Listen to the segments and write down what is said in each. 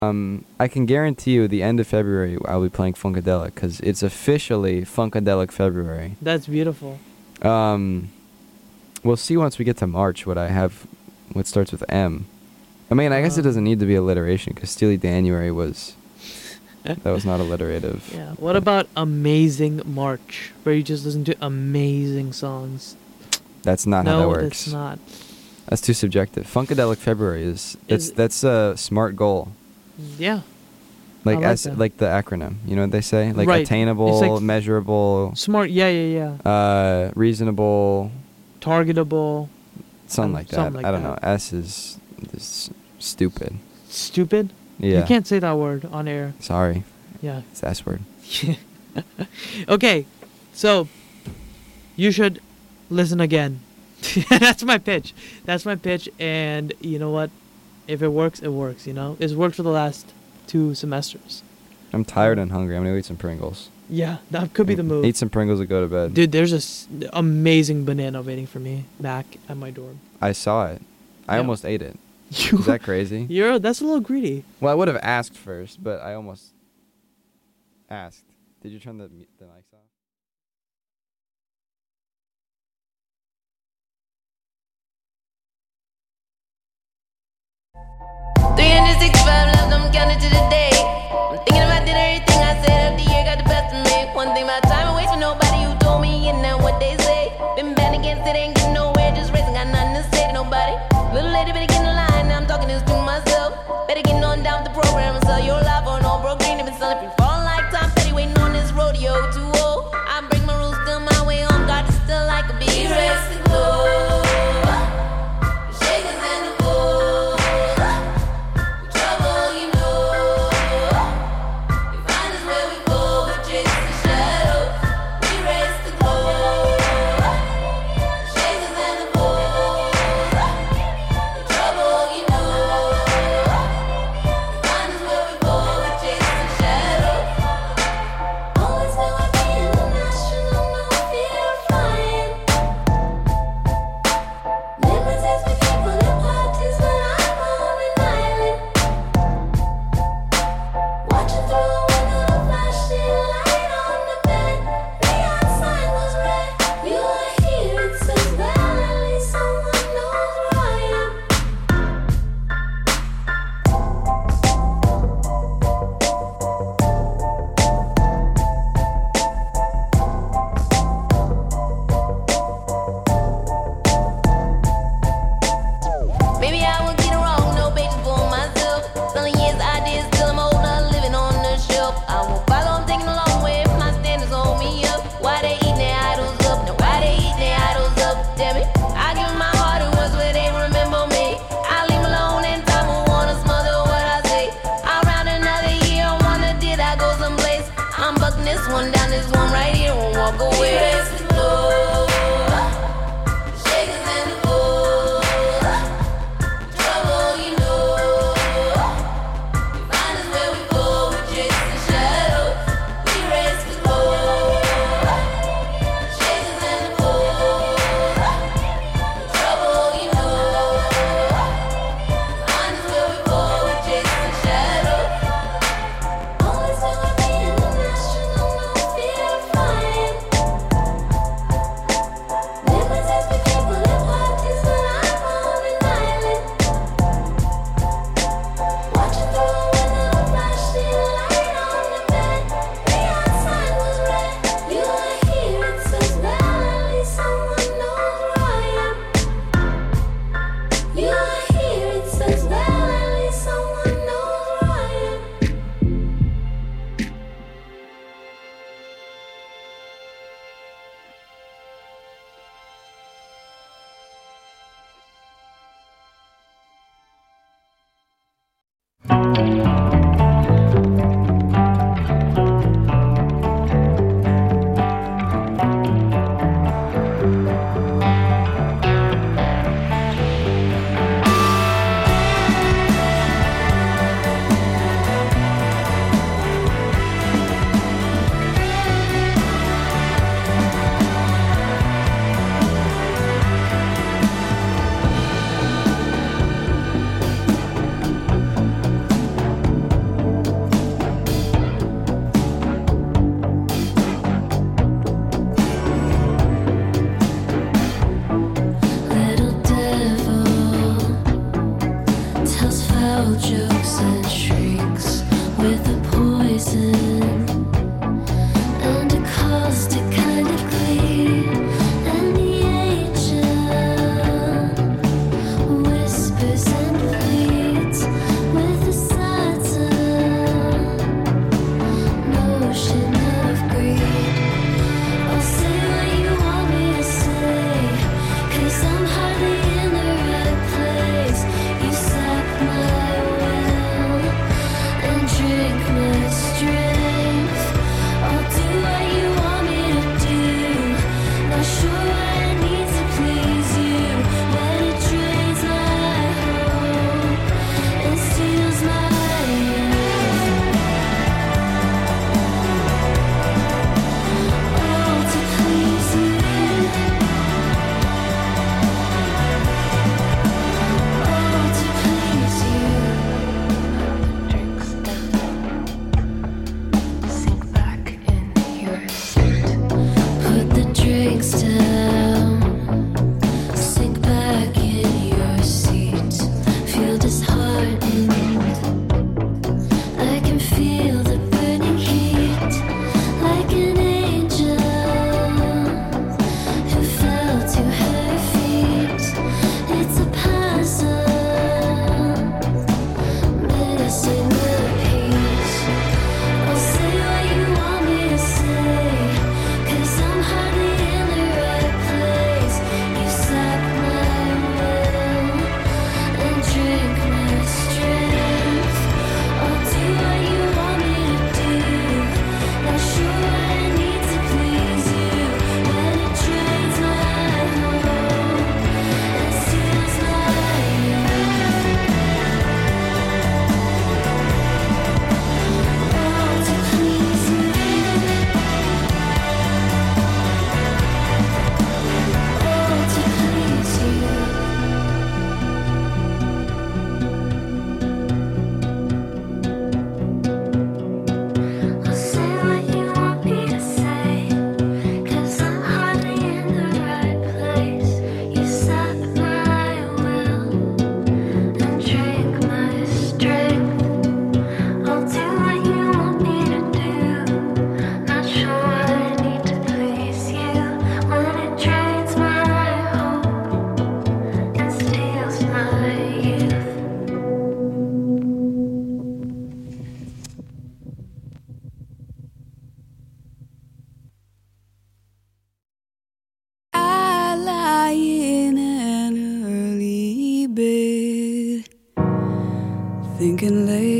I can guarantee you the end of February I'll be playing Funkadelic because it's officially Funkadelic February. That's beautiful. We'll see once we get to March what I have, what starts with M. I mean, I guess it doesn't need to be alliteration because Steely Danuary was, that was not alliterative. Yeah. What about Amazing March, where you just listen to amazing songs? That's not how that works. No, that's not. That's too subjective. Funkadelic February that's a smart goal. Yeah. Like I like as that. like the acronym, you know what they say? Like Right. attainable, It's like measurable, Smart. Yeah. reasonable, Targetable. something like that. Something like I don't that. know. S is stupid. Stupid. Yeah. You can't say that word on air. Sorry. Yeah. It's the S word. Okay. So you should listen again. That's my pitch. And you know what? If it works, it works. You know, it's worked for the last 2 semesters. I'm tired and hungry. I'm gonna go eat some Pringles. Yeah, that could be the move. Eat some Pringles and go to bed. Dude, there's this amazing banana waiting for me back at my dorm. I saw it. I Yeah. almost ate it. You, Is that crazy? that's a little greedy. Well, I would have asked first, but I almost asked. Did you turn the mics off? Left, I'm counting to the day. I'm thinking about did everything I said of the year got the best of me. One thing about time and waste for nobody who told me and now what they say. Been bad against it, ain't getting nowhere, just racing, got nothing to say to nobody. Little lady better get in line, now I'm talking this to myself. Better get on down with the program and sell your life on all broke green. They've been selling free falling like Tom Petty, waiting on this rodeo too old. I break my rules, still my way home, God is still like a bee. Race to glow.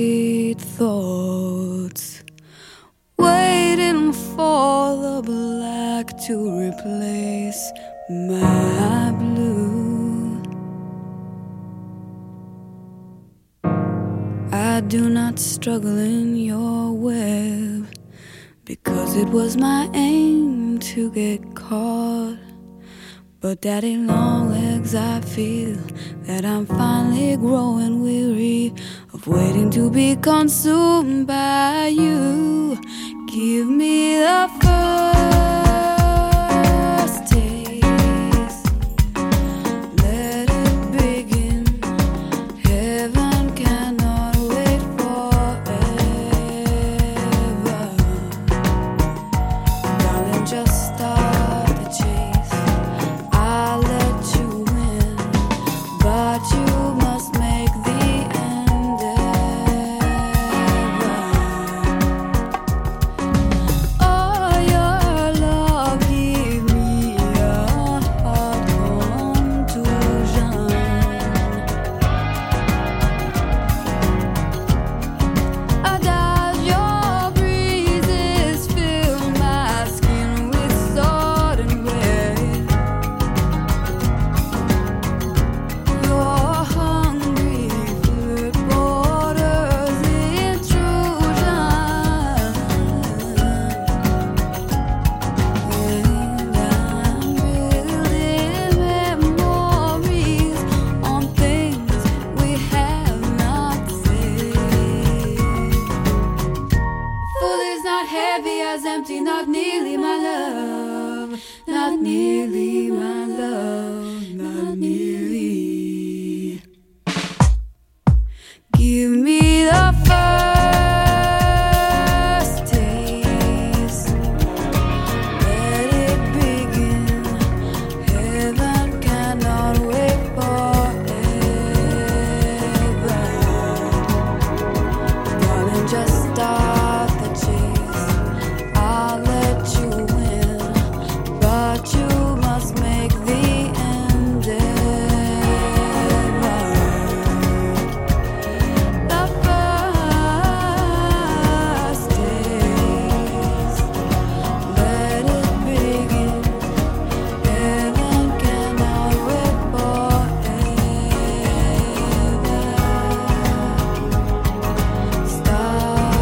sweet thoughts, waiting for the black to replace my blue. I do not struggle in your web, because it was my aim to get caught. But daddy long legs, I feel that I'm finally growing weary of waiting to be consumed by you. Give me the first taste, let it begin. Heaven cannot wait forever. Darling, just start the chase. I'll let you win, but you must make the end ever. Oh, your love give me a heart contusion. Does your breezes fill my skin with sudden red? Your hungry food borders intrusion, and I'm building memories on things we have not said. Full is not heavy as empty, not nearly my love, not nearly my love, not nearly. Give me the first taste, let it begin. Heaven cannot wait forever. Darling, just start the chase. I'll let you win, but you must make the end ever. The first taste, let it begin. Heaven cannot wait forever. Start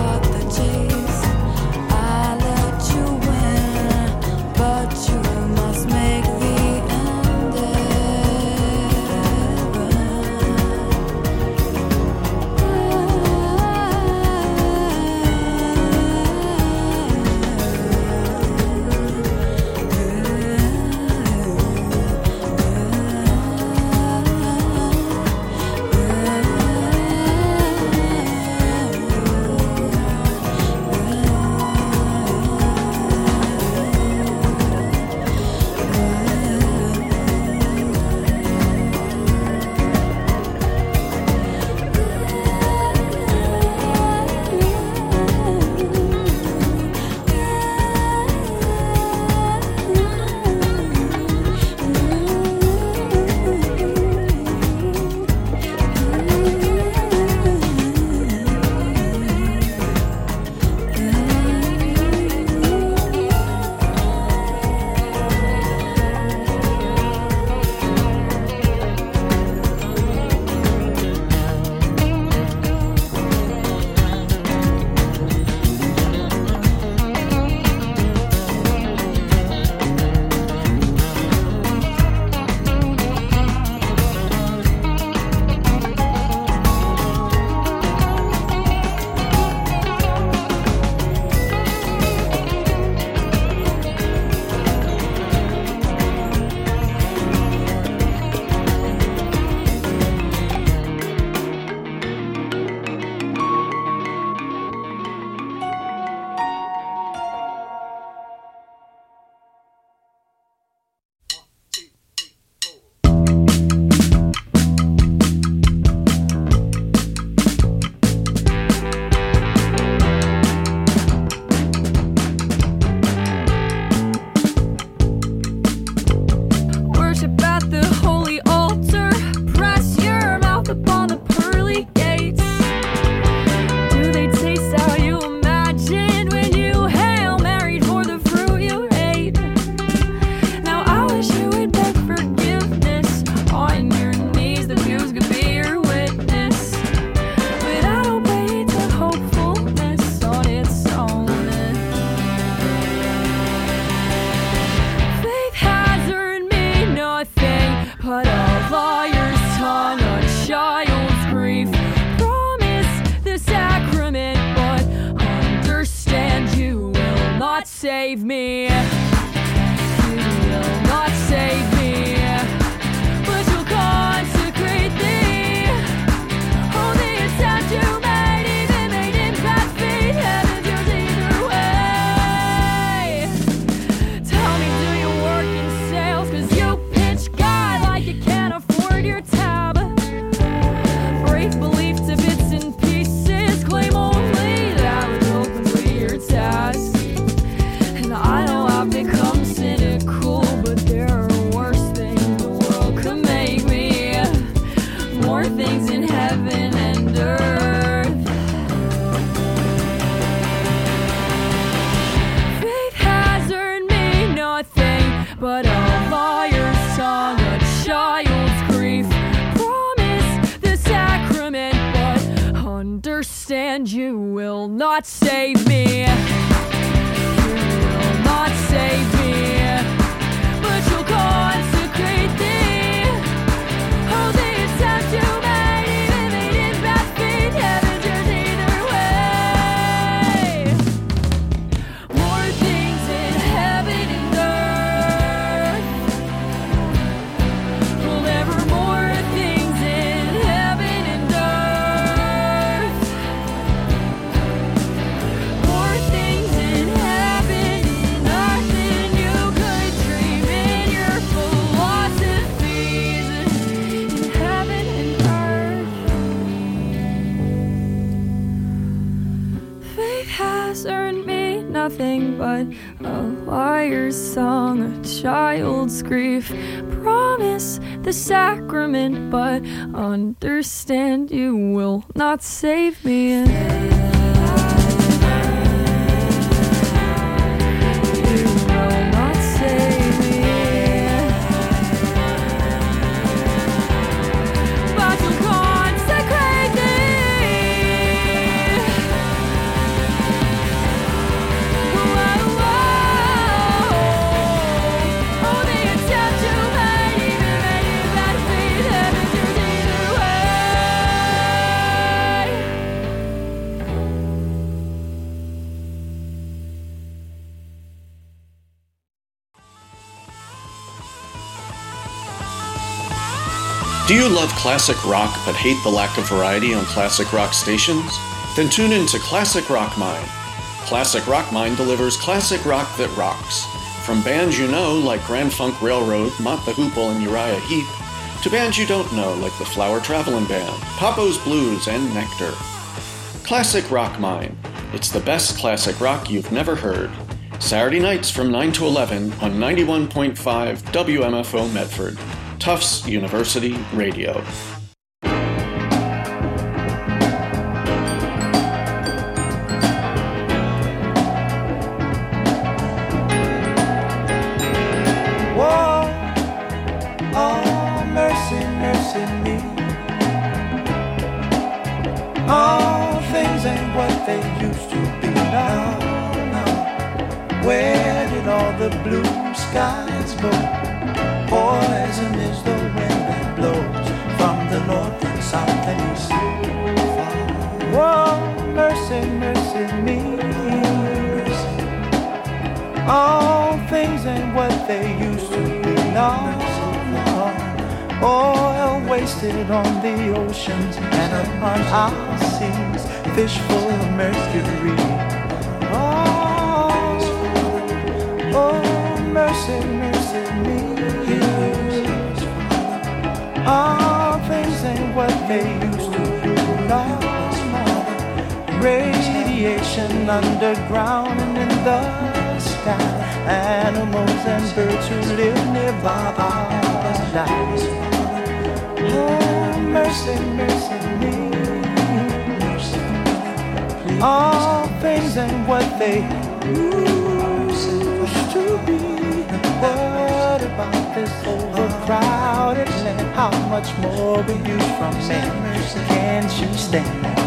save me. It will not save me, but you'll consecrate thee. Only it's time to made, even made in bad faith. Heaven's yours either way. Tell me, do you work in sales? 'Cause you pitch God like you can't afford your tab. Break belief to bits and pieces. Claim only that which openly your task. And I know I've become cynical, but there are worse things the world could make me. More things in heaven and earth. Faith has earned me nothing but a liar's tongue, a child's grief. Promise the sacrament, but understand you will not save me. You will not save me, but you'll consecrate thee. Holding it's time to made, even made in bad faith. Heaven's yours either way. More things in heaven and earth. Well, there are more things in heaven and earth. More things in heaven and earth than you could dream in your philosophies. In heaven and earth. Faith has earned me nothing but a liar's song, a child's grief. Promise the sacrament, but understand you will not save me. You will not save me, but you'll consecrate thee. Only a step too late, even made in bad faith. Heaven's yours either way. Do you love classic rock but hate the lack of variety on classic rock stations? Then tune in to Classic Rock Mine. Classic Rock Mine delivers classic rock that rocks. From bands you know like Grand Funk Railroad, Mott the Hoople, and Uriah Heep, to bands you don't know like the Flower Travelin' Band, Papo's Blues, and Nectar. Classic Rock Mine. It's the best classic rock you've never heard. Saturday nights from 9 to 11 on 91.5 WMFO Medford. Tufts University Radio. Whoa, oh, mercy, mercy me. All things ain't what they used to be now. Where did all the blue skies go? Poison is the wind that blows from the north and south and east. Whoa, mercy, mercy me. All things ain't what they used to be now. Oil wasted on the oceans and upon our seas, fish full of mercury. Oh, mercy, mercy me. All things ain't what they used to be now. Radiation underground and in the sky. Animals and birds who live nearby are dying. Oh, mercy, mercy me. All things ain't what they used to be. What about this overcrowded land? How much more will you from me? Can't you stand that?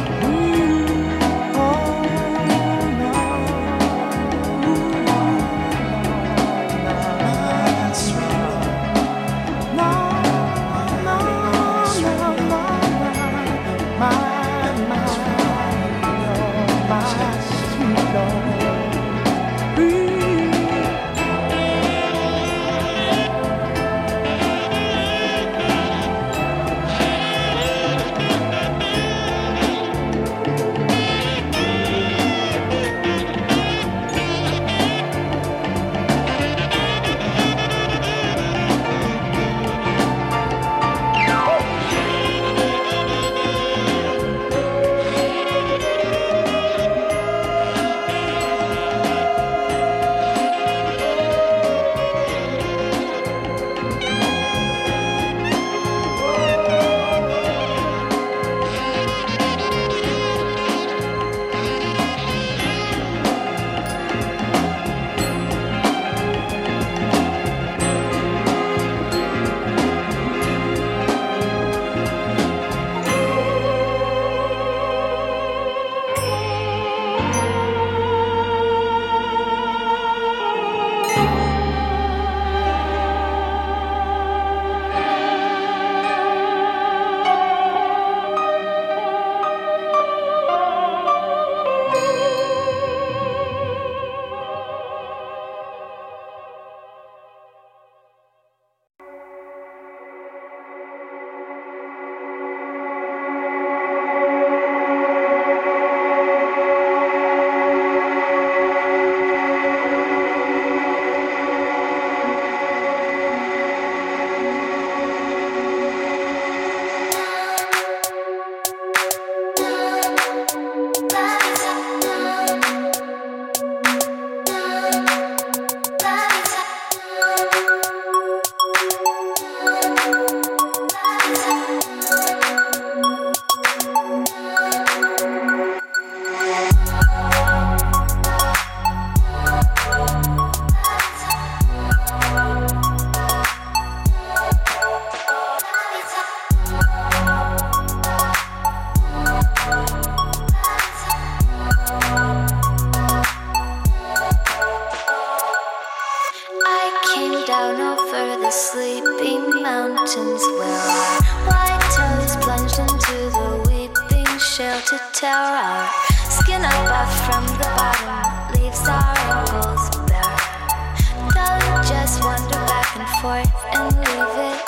to tear our skin up from the bottom, leaves our ankles bare. Don't just wander back and forth and leave it.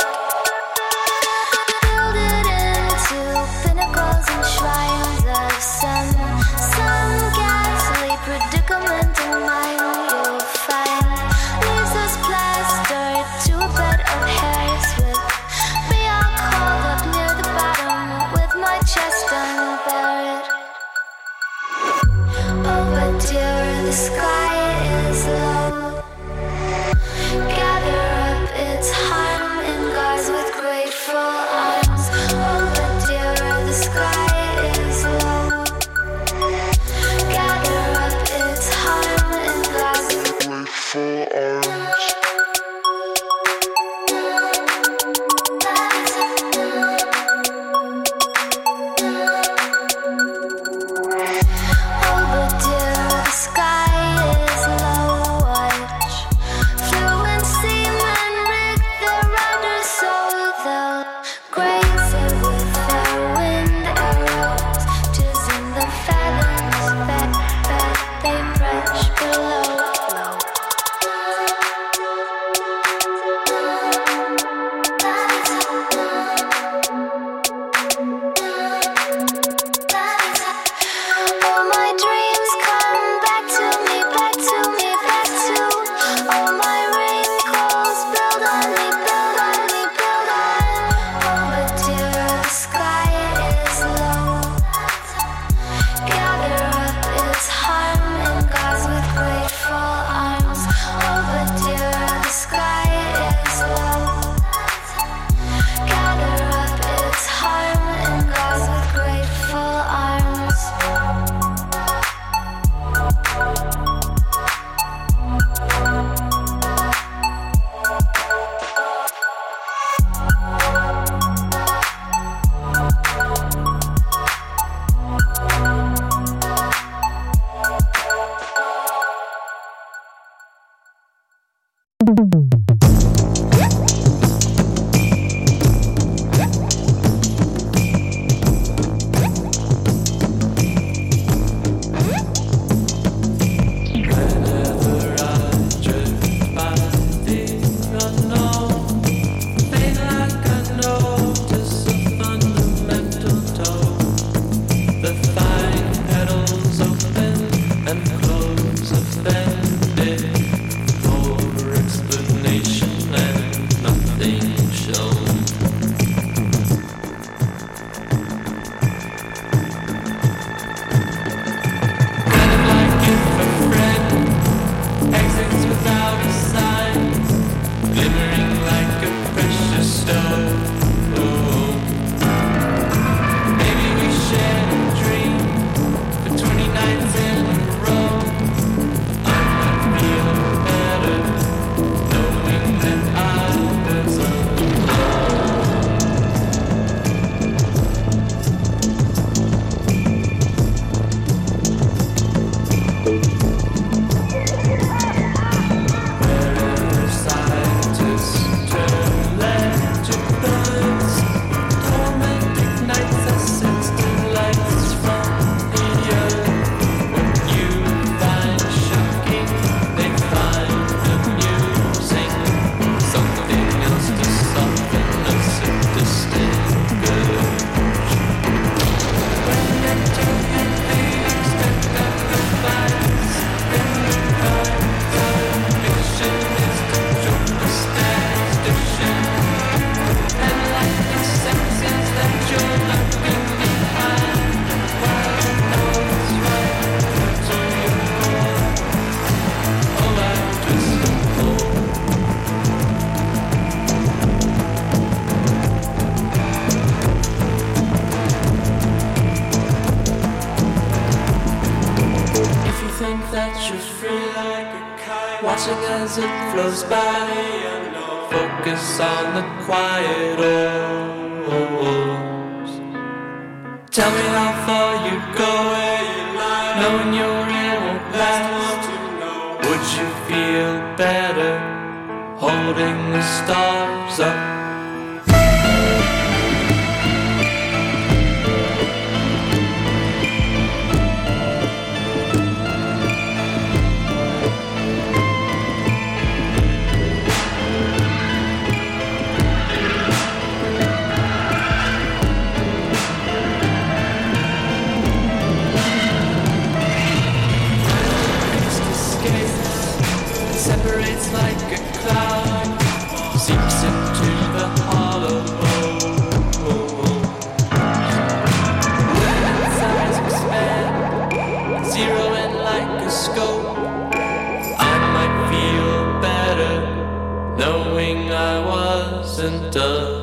Build it into pinnacles and shrines of some ghastly predicament in mind you'll find. Leaves us plastered to a bed of hairs with me all called up near the bottom with my chest unburied. Oh, but dear, the sky is low. Gather up its harm in guards with grateful arms. Oh, but dear, the sky is low. Gather up its harm in guards with grateful arms. Oh, but dear, the sky is low. Watch fluent seamen rig their riders so they'll graze it with their wind arrows. 'Tis in the fathoms that they brush below. Oh, my dreams come back to me, back to me, back to. All my wrinkles build on me, build on me, build on. Oh, but dear, the sky is low. Gather up its harm and guards with grateful arms. Oh, but dear, the sky is low. Gather up its harm and guards with grateful arms. watching as it flows by. Focus on the quiet holes. Tell me how far you go, knowing your ear won't last. Would you feel better holding the stars up? scope. I might feel better knowing I wasn't alone.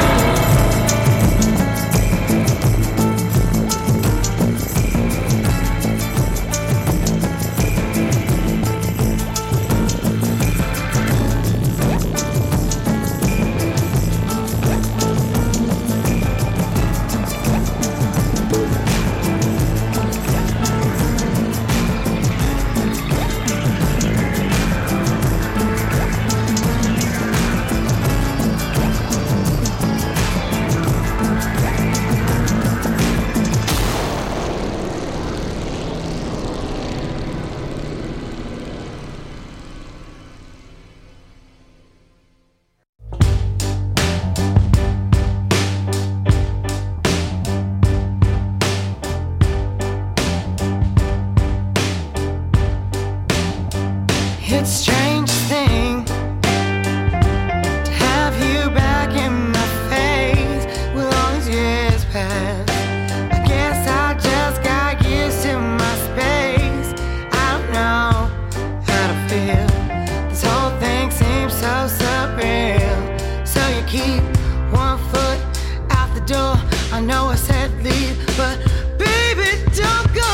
It's a strange thing to have you back in my face with all these years past. I guess I just got used to my space. I don't know how to feel. This whole thing seems so surreal. So you keep one foot out the door. I know I said leave, but baby, don't go.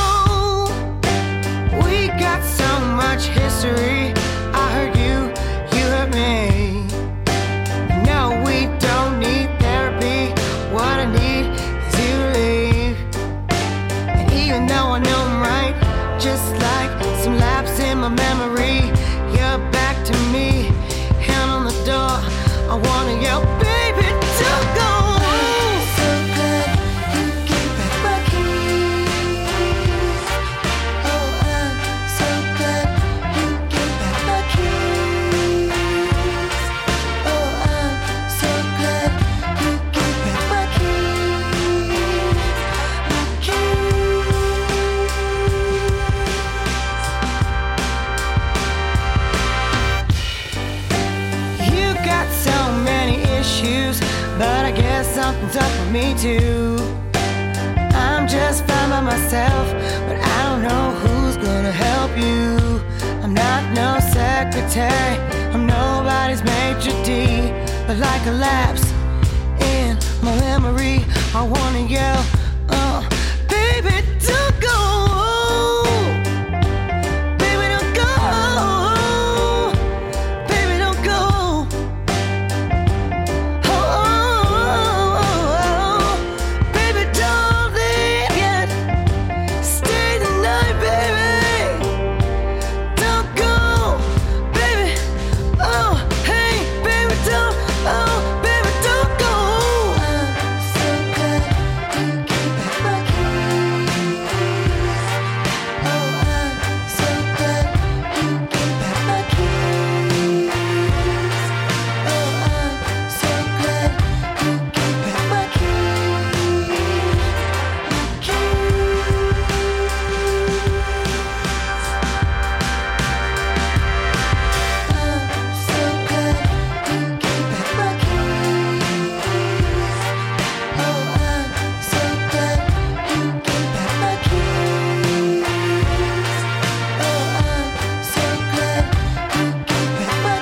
We got so much history. I heard you heard me. No, we don't need therapy. What I need is you to leave. And even though I know I'm right, just like some lapse in my memory, you're back to me, hand on the door. I wanna yell, baby, don't go. So good, you give back my keys. Oh, I'm so good, you give back my keys. Oh, I'm so good, you give back my keys. My keys. You got so many issues, but I guess something's up with me too. I'm just fine by myself, but I don't know who's gonna help you. I'm not no secretary, I'm nobody's maitre d', but like a lapse in my memory, I wanna yell, baby, don't go. Baby, don't go. Baby, don't go. Baby, don't leave yet. Stay the night, baby. Don't go, baby. Oh, hey, baby, don't. Oh, baby, don't go. I'm so good, you give back my keys. Oh, I'm so good, you give back my keys. Oh, I'm so good, you give back my keys. My I'm so good, you give back my keys. Oh, I'm so good, you give back my keys. Oh, I'm so good, you give back my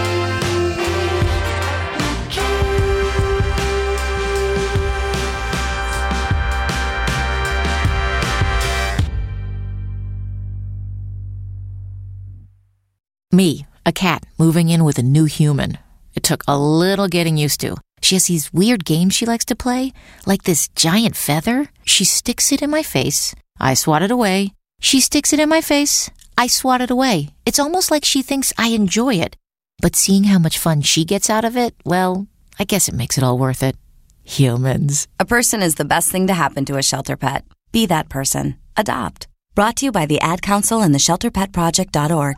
Me, a cat, moving in with a new human. It took a little getting used to. She has these weird games she likes to play, like this giant feather. She sticks it in my face. I swat it away. She sticks it in my face. I swat it away. It's almost like she thinks I enjoy it. But seeing how much fun she gets out of it, well, I guess it makes it all worth it. Humans. A person is the best thing to happen to a shelter pet. Be that person. Adopt. Brought to you by the Ad Council and the ShelterPetProject.org.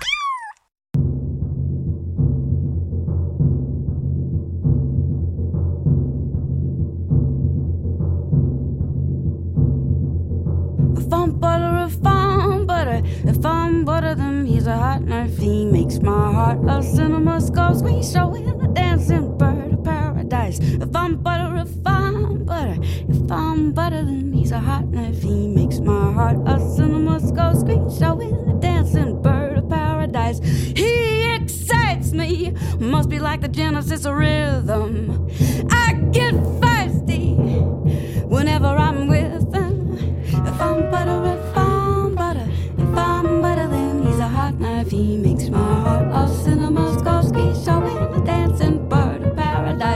If I'm butter, then he's a hot knife. He makes my heart a cinema scope. Screen show in a dancing bird of paradise. If I'm butter, then he's a hot knife. He makes my heart a cinema scope. Screen show in a dancing paradise. He excites me, must be like the genesis of rhythm. I get thirsty whenever I'm with him. If I'm butter, if I'm butter, if I'm butter, then he's a hot knife. He makes my heart a cinema Skorsky, showing the dancing bird of paradise.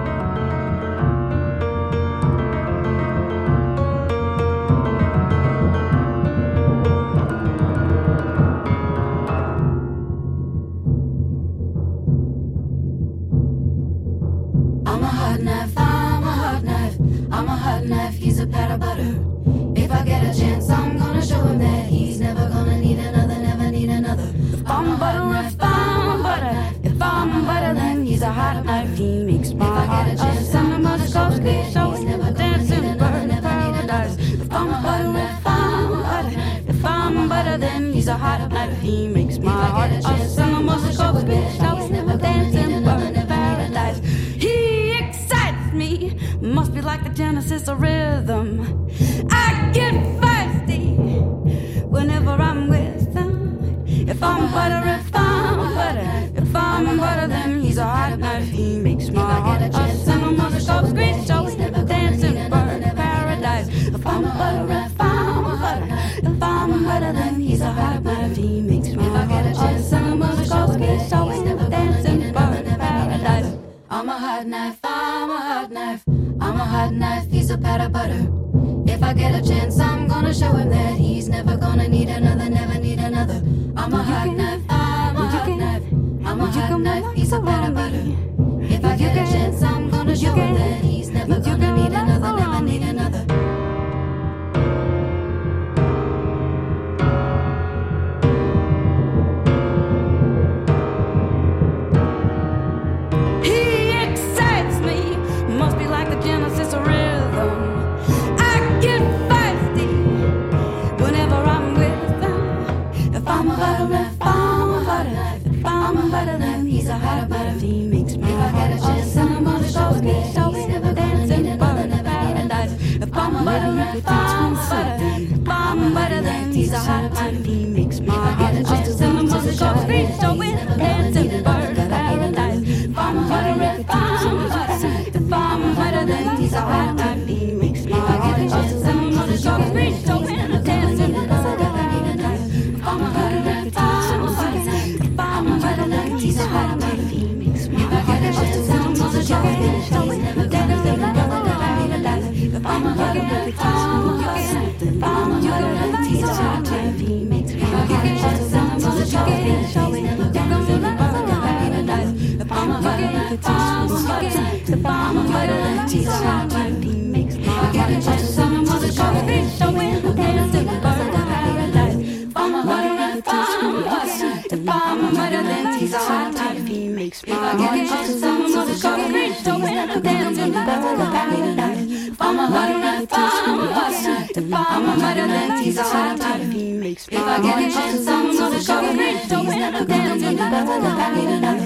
I'm a hot knife, I'm a hot knife, I'm a hot knife, he's a pat of butter. If I get a chance, I'm gonna show him that he's never gonna need another, never need another. If I'm butter, if I'm butter, if I'm butter, then he's a hot knife. He makes my heart a cinema Skorsky, showing the dancing bird of paradise. If I'm butter, if I'm butter, if I'm butter, then he's a hot knife. He makes my heart a cinema Skorsky, showing the dancing bird of paradise. He excites me, must be like the genesis of rhythm. I get thirsty whenever I'm with him. If I'm butter, if I'm butter, if I'm butter, then he's a hot knife. He makes my heart a cinema Skorsky, showing the dancing bird of paradise. If I'm butter, if I'm butter, if I'm butter, then he's a hot knife. He makes my heart a cinema Skorsky, showing the dancing bird of paradise. I'm a hot knife, I'm a hot knife, I'm a hot knife, he's a pat of butter. If I get a chance, I'm gonna show him that he's never gonna need another, never need another. I'm a hot knife, I'm a hot knife, I'm a hot knife, he's a pat of butter. If I get a chance, I'm gonna show him that he's never gonna need another, never need another. He excites me, must be like the genesis of rhythm. I get thirsty whenever I'm with him. If I'm a butter, if I'm a butter, if I'm a butter, then he's a hot butter. He makes my heart a cinema Skorsky, showing the dancing bird of paradise. If I'm a butter, if I'm a butter, if I'm a butter, then he's a hot butter. He makes my heart a cinema Skorsky, showing the dancing bird of paradise. If I'm a butter, if I'm a butter, if I'm a butter, then he's a hot butter. He makes my heart a cinema Skorsky, showing the dancing bird of paradise. If I'm a butter, if I'm a butter, if I'm a butter, then he's a hot butter. He makes my heart a cinema Skorsky, showing the dancing bird of paradise. If I'm a butter, if I'm a butter, if I'm a butter, then he's a hot butter. He makes my heart a cinema Skorsky, showing the dancing bird of paradise. If I'm a butter, if I'm a butter, if I'm a butter, then he's a hot butter. He makes my heart a cinema Skorsky, showing the dancing bird of paradise. If I'm a butter, if I'm a butter, if I'm a butter, then he's a hot butter. He makes my heart a cinema Skorsky, showing the dancing bird of paradise. If I'm a butter, if I'm a butter, if I'm a butter, then he's a hot butter. He makes my heart a cinema Skorsky, showing the dancing bird of paradise.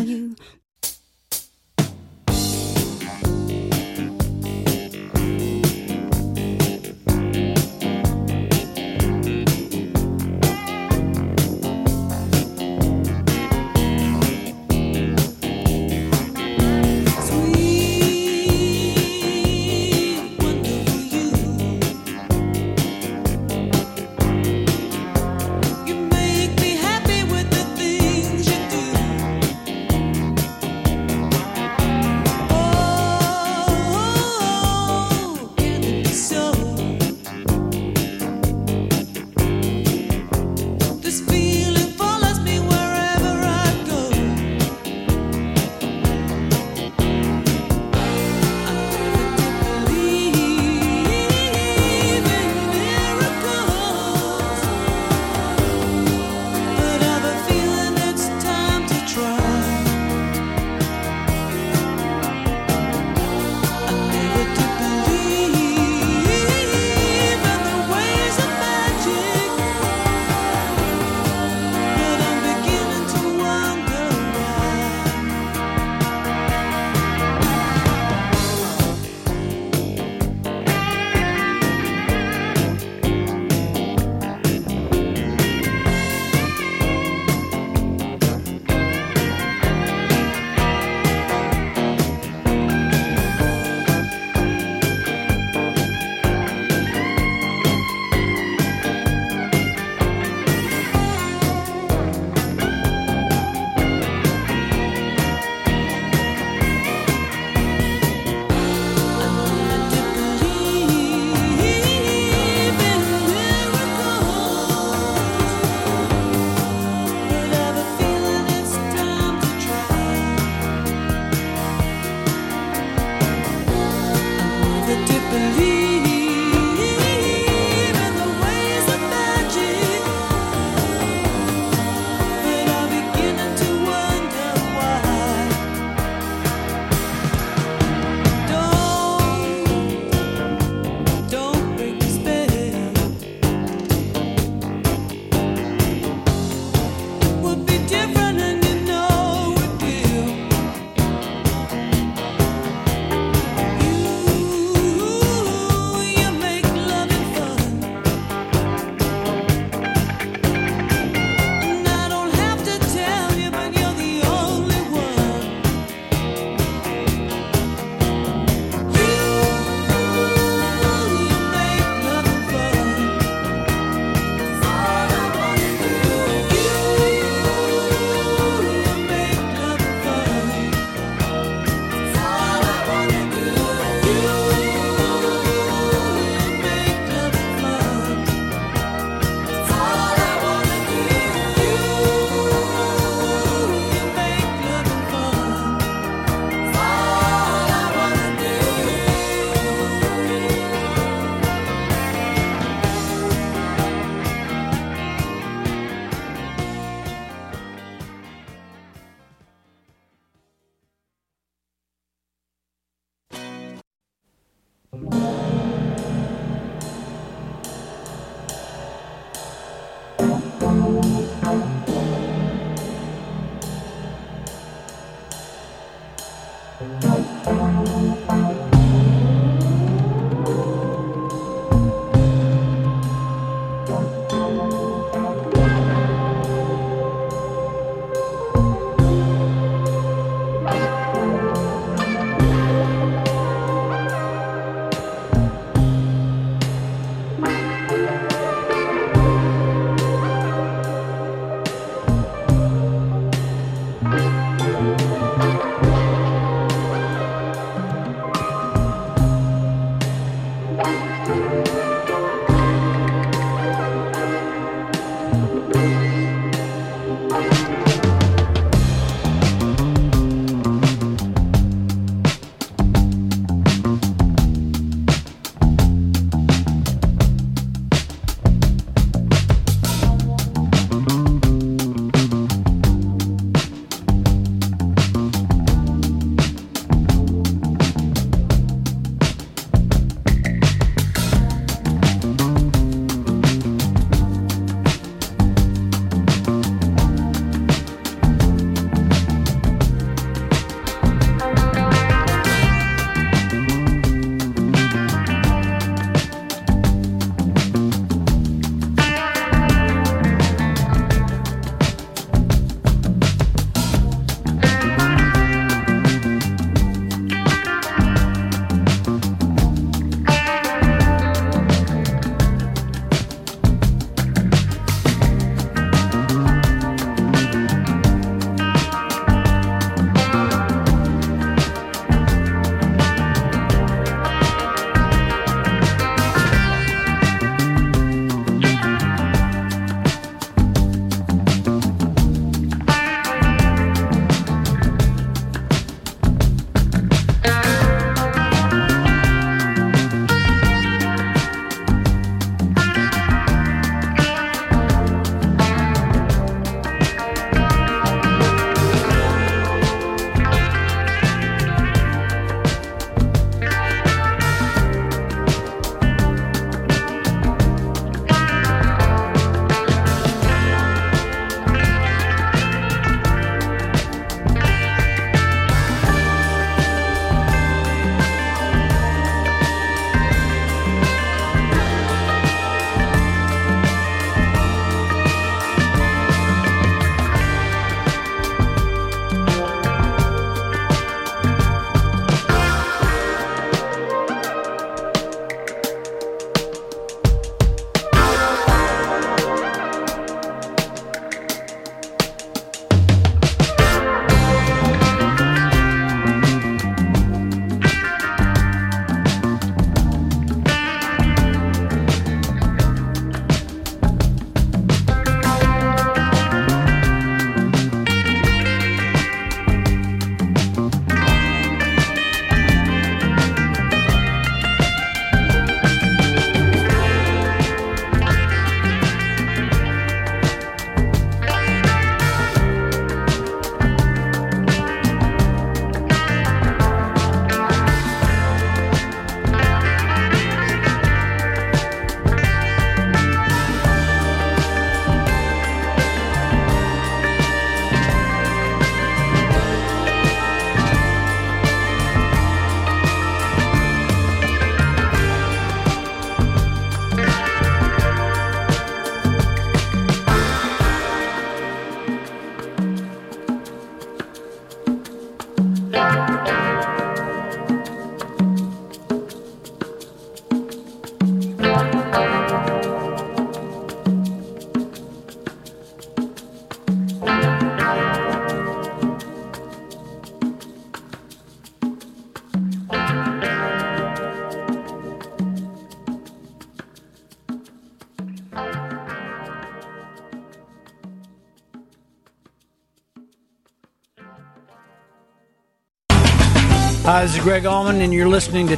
Hi, this is Greg Allman, and you're listening to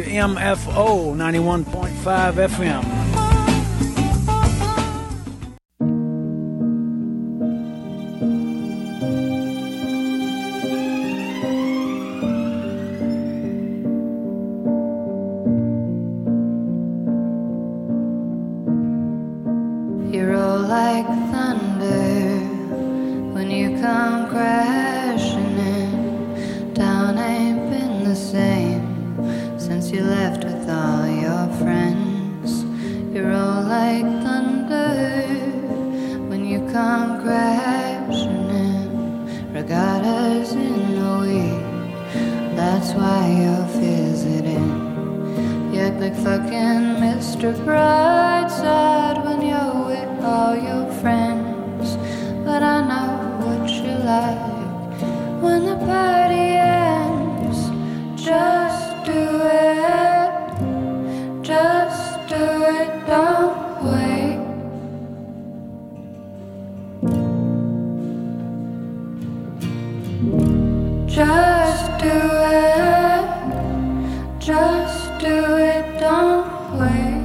WMFO 91.5 FM. You roll like thunder when you come crashing in. Town ain't been the same since you left with all your friends. You roll like thunder when you come crashing in. Regattas in a week, that's why you're visiting. You act like fucking Mr. Brightside when you're with all your friends. But I know what you like when the party ends. Just do it, just do it, don't wait. Just do it. Just do it. Don't wait.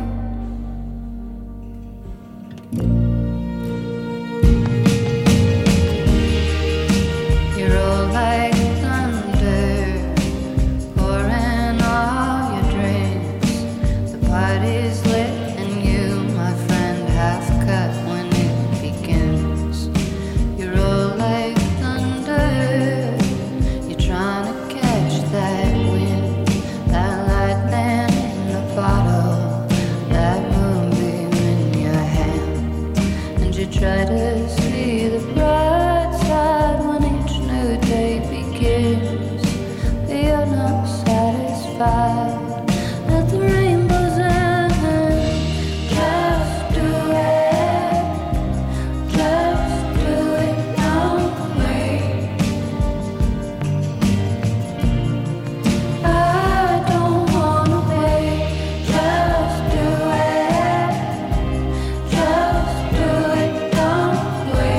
You're all like thunder, pouring all your dreams. The party's lit and you, my friend, half cut when it begins. You're all like thunder, you're trying to catch that wind, that lightning in the bottle, that moonbeam in your hand. And you try to see the bright side when each new day begins, but you're not satisfied at the rainbow's end. Just do it. Just do it. Don't wait. I don't wanna wait. Just do it. Just do it. Don't wait.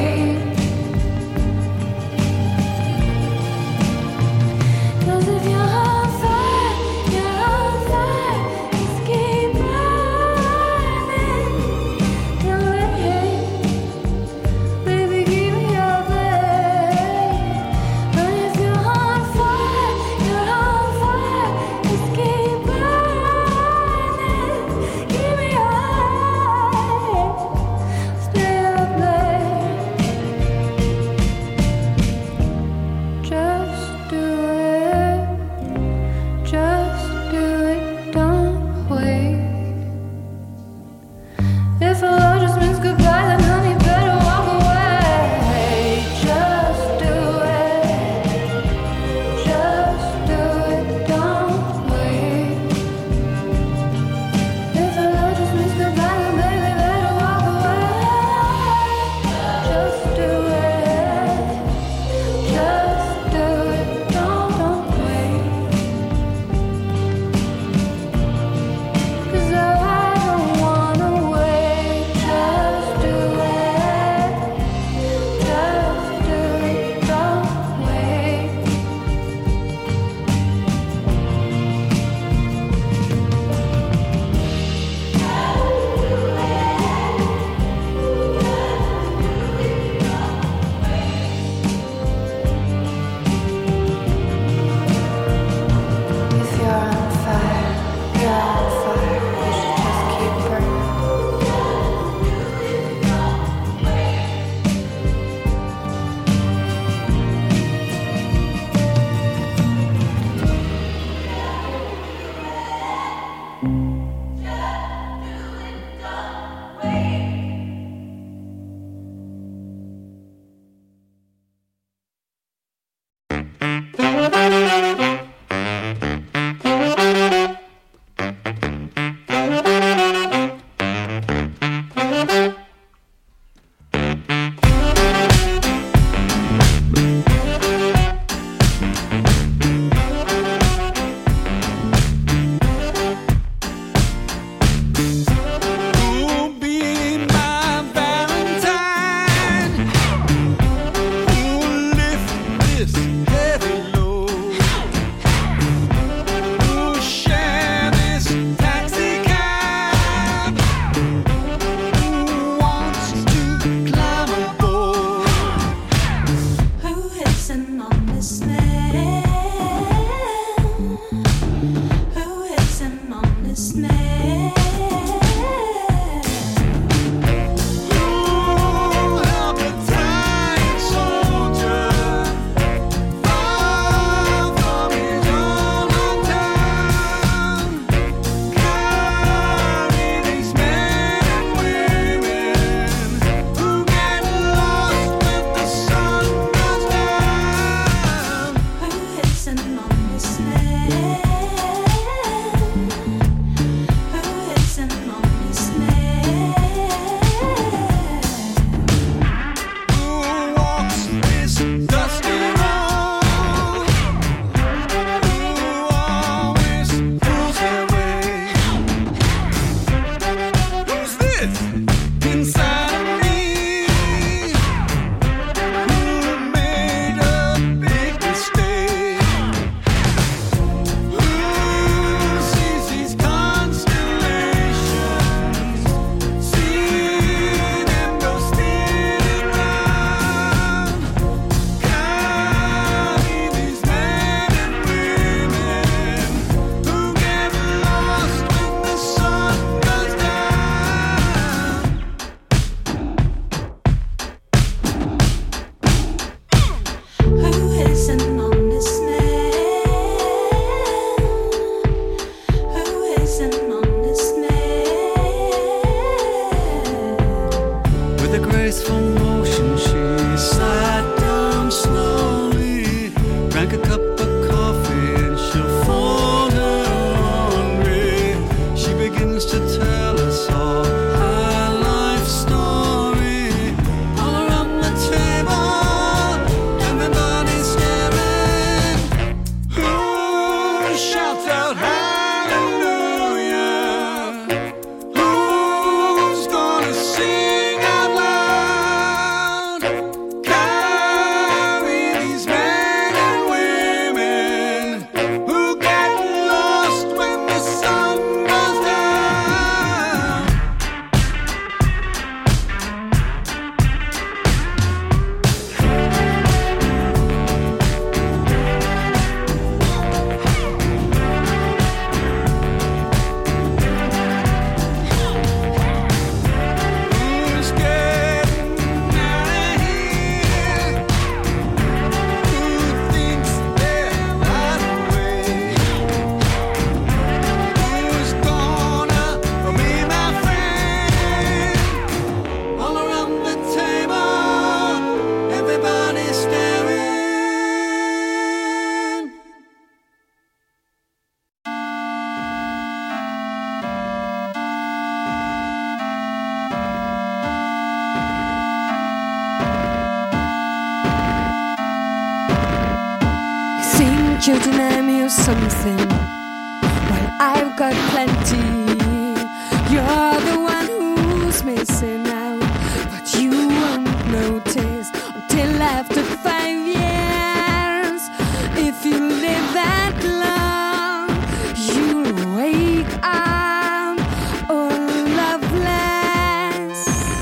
You deny me of something while I've got plenty. You're the one who's missing out, but you won't notice until after 5 years. If you live that long, you'll wake up all loveless.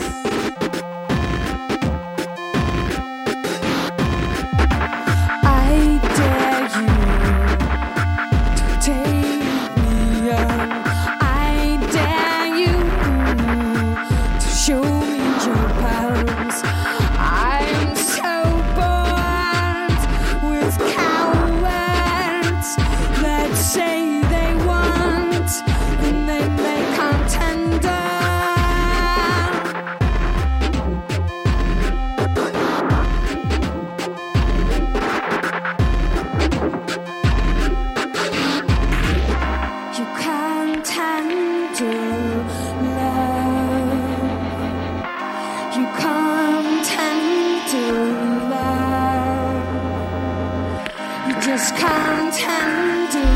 I dare you to take me on. I dare you to show me your powers. I'm so bored with cowards that say they want and then they can't tender. You can't handle love. You can't handle love. You just can't handle.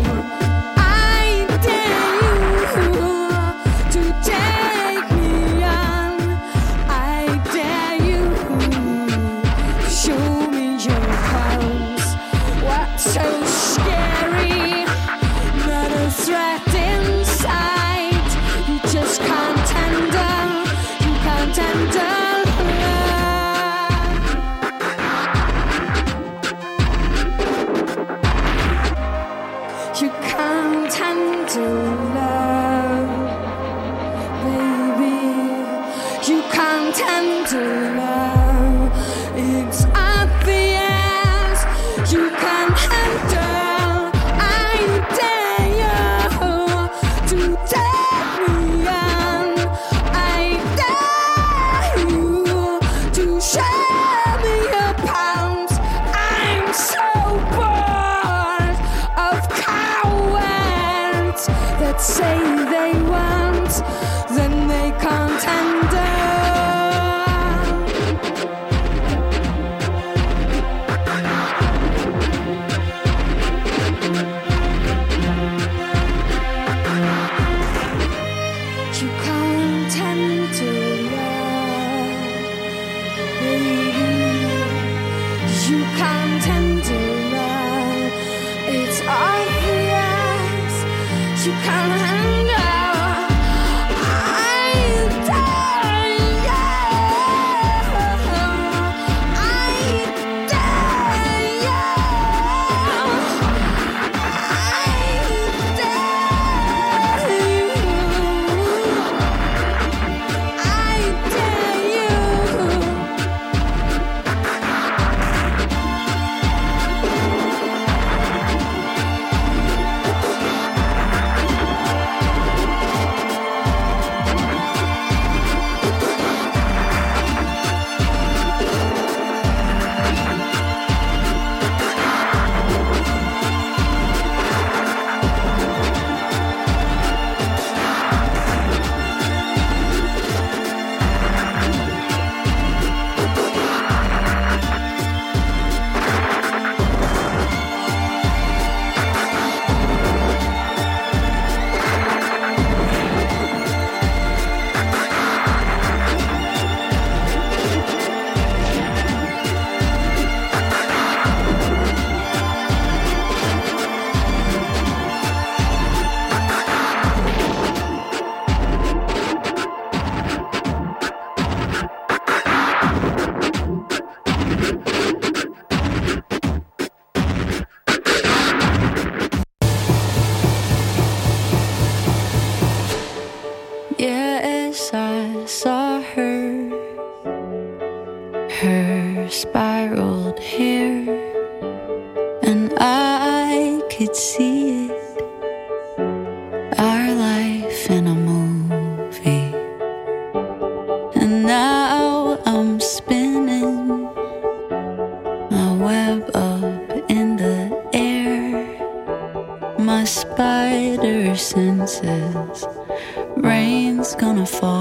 I dare you to take me on. I dare you to show me your powers. What's so scary? Not a threat in sight. You just can't handle. You can't handle love. You can't handle love, baby. You can't handle love. It's obvious. You can't handle. I dare you to take me on. I dare you to show me your palms. I'm so bored of cowards that say they want, then they can't handle. You can't handle love, baby. You can't handle love. It's obvious. You can't handle. I dare you. I dare you. I dare you. Yes, I saw her, her spiraled hair, and I could see it, our life in a movie. And now I'm spinning my web up in the air, my spider senses. Rain's gonna fall